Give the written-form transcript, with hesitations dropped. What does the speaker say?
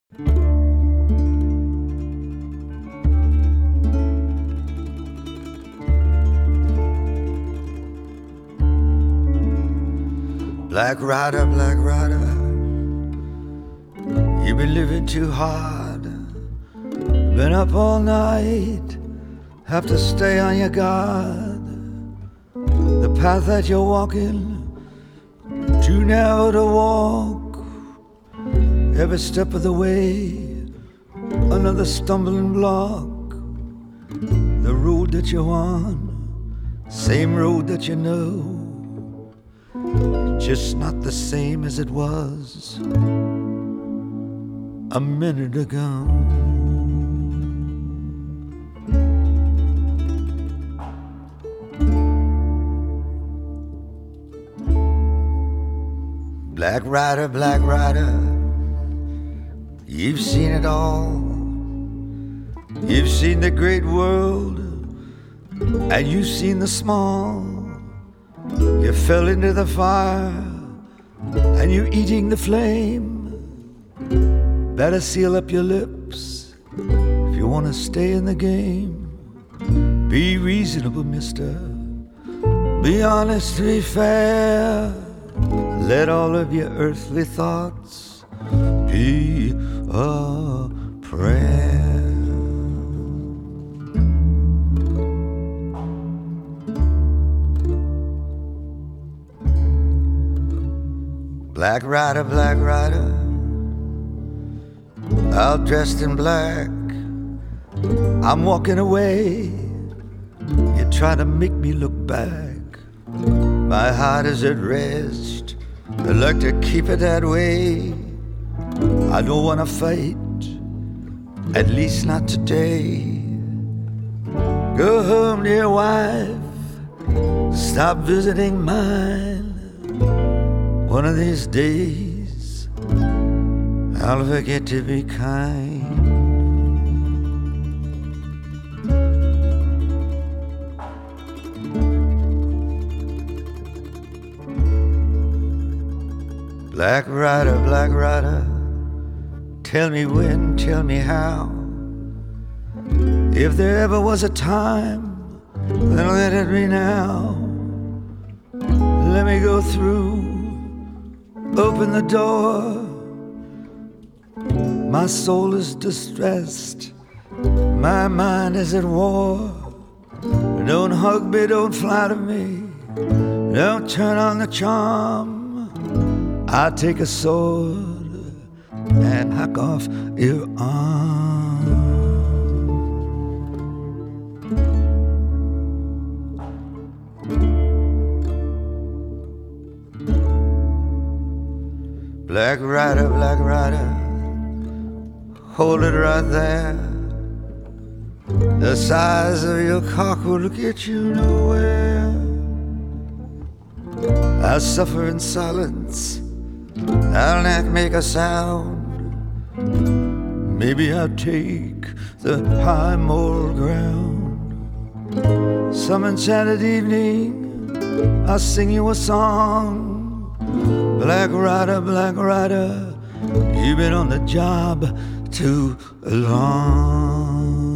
Black rider, you've been living too hard. Been up all night, have to stay on your guard. The path that you're walking, too narrow to walk. Every step of the way, another stumbling block. The road that you're on, same road that you know, just not the same as it was a minute ago. Black rider, you've seen it all. You've seen the great world, and you've seen the small. You fell into the fire, and you're eating the flame. Better seal up your lips if you want to stay in the game. Be reasonable, mister. Be honest, be fair. Let all of your earthly thoughts be a prayer. Black rider, all dressed in black. I'm walking away. You try to make me look back. My heart is at rest. I'd like to keep it that way. I don't want to fight, at least not today. Go home, dear wife. Stop visiting mine. One of these days, I'll forget to be kind. Black rider, tell me when, tell me how. If there ever was a time, then let it be now. Let me go through, open the door. My soul is distressed, my mind is at war. Don't hug me, don't flatter me, don't turn on the charm. I'll take a sword and hack off your arm. Black rider, hold it right there. The size of your cock will get you nowhere. I suffer in silence, I'll not make a sound. Maybe I'll take the high moral ground. Some enchanted evening, I'll sing you a song. Black rider, you've been on the job too long.